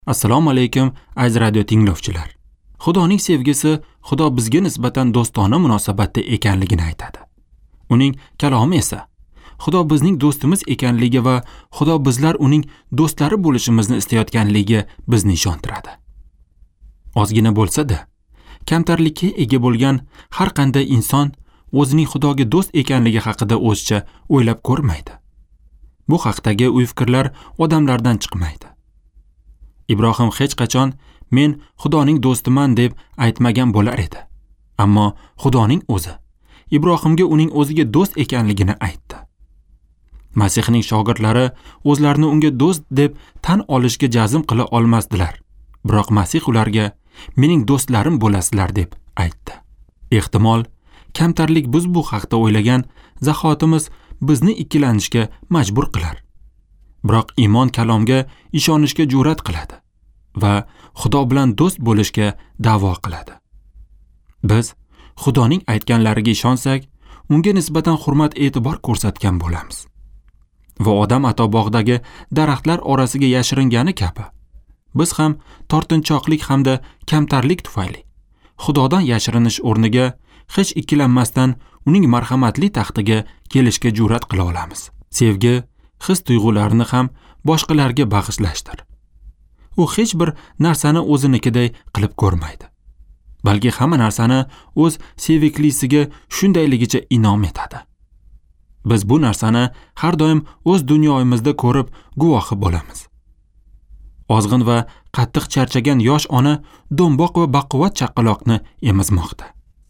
Assalomu alaykum aziz radio tinglovchilar. Xudoning sevgisi Xudo bizga nisbatan do'stona munosabatda ekanligini aytadi. Uning kalomi esa Xudo bizning do'stimiz ekanligi va Xudo bizlar uning do'stlari bo'lishimizni istayotganligi bizni ishontiradi. Ozgina bo'lsa-da, kamtarlikka ega bo'lgan har qanday inson o'zining Xudoga do'st ekanligi haqida o'zicha o'ylab ko'rmaydi. Bu haqdagi fikrlar odamlardan chiqmaydi. Ibrohim hech qachon men Xudoning do'stiman deb aytmagan bo'lar edi. Ammo Xudoning o'zi Ibrohimga uning o'ziga do'st ekanligini aytdi. Masihning shogirdlari o'zlarini unga do'st deb tan olishga jazm qila olmasdilar. Biroq Masih ularga mening do'stlarim bo'lasizlar deb aytdi. Ehtimol kamtarlik biz bu haqda o'ylagan zahotimiz bizni ikkilanishga majbur qilar. Biroq iymon kalomga ishonishga jur'at qiladi va Xudo bilan do'st bo'lishga da'vo qiladi. Biz Xudoning aytganlariga ishonsak, unga nisbatan hurmat-e'tibor ko'rsatgan bo'lamiz. Va odam ato bog'dagi daraxtlar orasiga yashiringani kabi, biz ham tortinchoqlik hamda kamtarlik tufayli Xudodan yashirinish o'rniga hech ikkilanmasdan uning marhamatli taxtiga kelishga jur'at qila olamiz. Sevgi his-tuyg'ularni ham boshqalarga bag'ishlashdir. U hech bir narsani o'zinikiday qilib ko'rmaydi. Balki hamma narsani o'z seviklisiga shundayligicha inom etadi. Biz bu narsani har doim o'z dunyoyimizda ko'rib guvohi bo'lamiz. Ozg'in va qattiq charchagan yosh ona do'mboq va baquvvat chaqaloqni emizmoqda.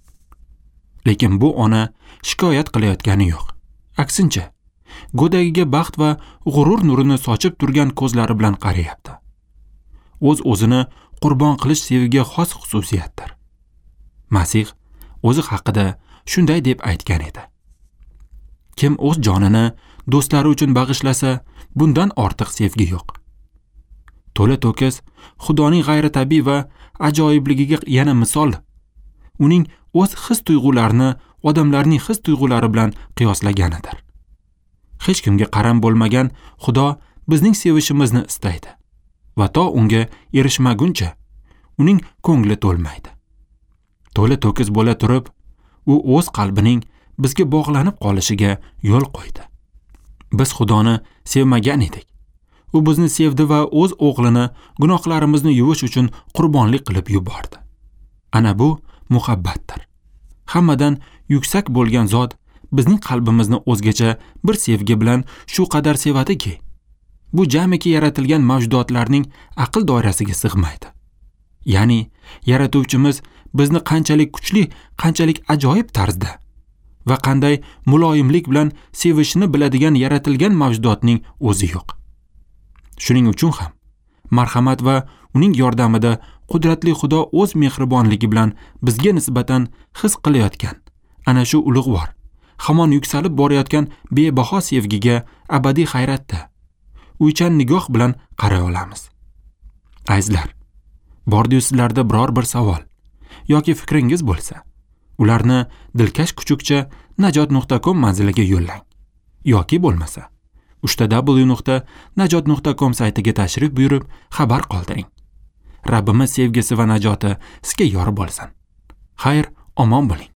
Lekin bu ona shikoyat qilayotgani yo'q. Aksincha, go'dagiga baxt va g'urur nurini sochib turgan ko'zlari bilan qarayapti. O'z-o'zini qurbon qilish sevgiga xos xususiyatdir. Masih o'zi haqida shunday deb aytgan edi. Kim o'z jonini do'stlari uchun bag'ishlasa, bundan ortiq sevgi yo'q. To'la to'kis Xudoning g'ayritabiiy va ajoyibligiga yana misol. Uning o'z his-tuyg'ularini odamlarning his-tuyg'ulari bilan qiyoslaganidir. Hech kimga qaram bo'lmagan Xudo bizning sevishimizni istaydi va to unga erishmaguncha uning ko'ngli to'lmaydi. To'la to'kis bo'la turib, u o'z qalbining bizga bog'lanib qolishiga yo'l qo'ydi. Biz Xudoni sevmagan edik. U bizni sevdi va o'z o'g'lini gunohlarimizni yuvish uchun qurbonlik qilib yubordi. Ana bu muhabbatdir. Hammadan yuksak bo'lgan zot bizning qalbimizni o'zgacha bir sevgi bilan shu qadar sevadiki, bu jamiki yaratilgan mavjudotlarning aql doirasiga sig'maydi. Ya'ni yaratuvchimiz bizni qanchalik kuchli, qanchalik ajoyib tarzda va qanday muloyimlik bilan sevishni biladigan yaratilgan mavjudotning o'zi yo'q. Shuning uchun ham marhamat va uning yordamida qudratli Xudo o'z mehribonligi bilan bizga nisbatan his qilayotgan ana shu ulug'vor, hamon yuksalib borayotgan bebaho sevgiga abadiy hayratda, uychan nigoh bilan qaray olamiz. Azizlar, bordi-yu sizlarda biror bir savol yoki fikringiz bo'lsa, ularni dilkash kuchukcha najot.com manziliga yo'llang. Yoki bo'lmasa, www.najot.com saytiga tashrif buyurib xabar qoldiring. Rabbimiz sevgisi va najoti sizga yor bo'lsin. Xayr, omon bo'ling.